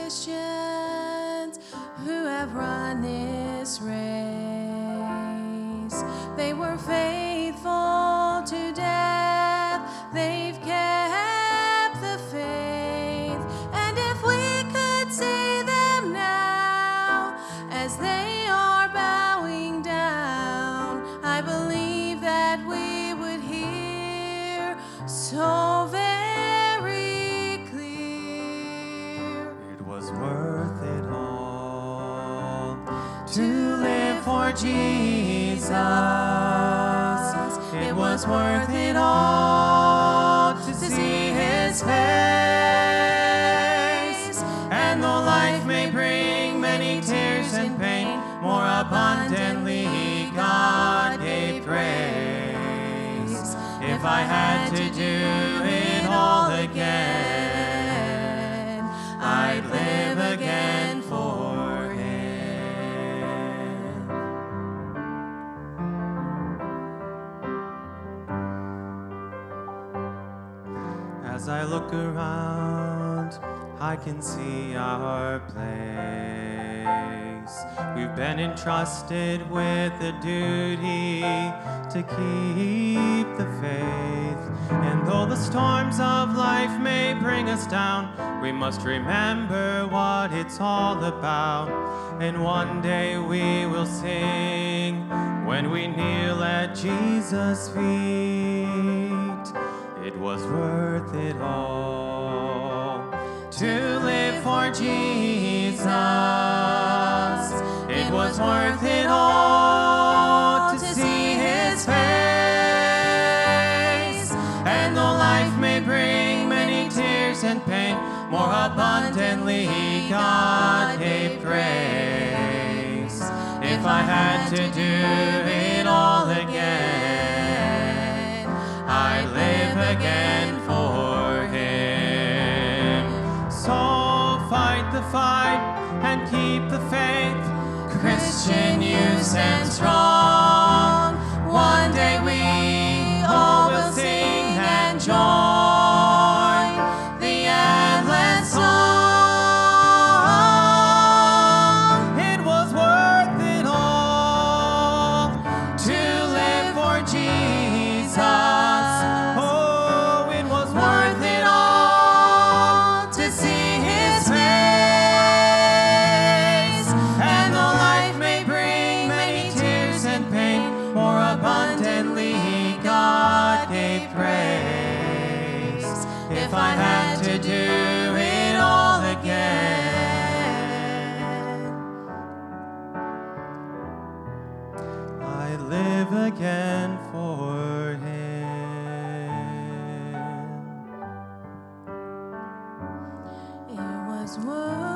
Christians who have run this race. They were faithful to death. They've kept the faith. And if we could see them now as they are bowing down, I believe that we would hear so very clear. It was worth it all to live for Jesus. It was worth it all to see his face. And though life may bring many tears and pain, more abundantly God gave grace. If I had to do it all again, I'd live again for him. As I look around, I can see our place. We've been entrusted with the duty to keep the faith. And though the storms of life may bring us down, we must remember what it's all about. And one day we will sing when we kneel at Jesus' feet. It was worth it all to live for Jesus. It was worth it all to see his face. And though life may bring many tears and pain, more abundantly God gave grace. If I had to do it all again, I'd live again for him. So fight the fight and keep the faith, Christian, you stand strong. One day we all will sing and join the endless song. It was worth it all to live for Jesus. Oh, it was worth it all to see his face. And though life may bring many tears and pain, more abundantly God gave grace. If I had to do it all again, I'd live again for him. It was worth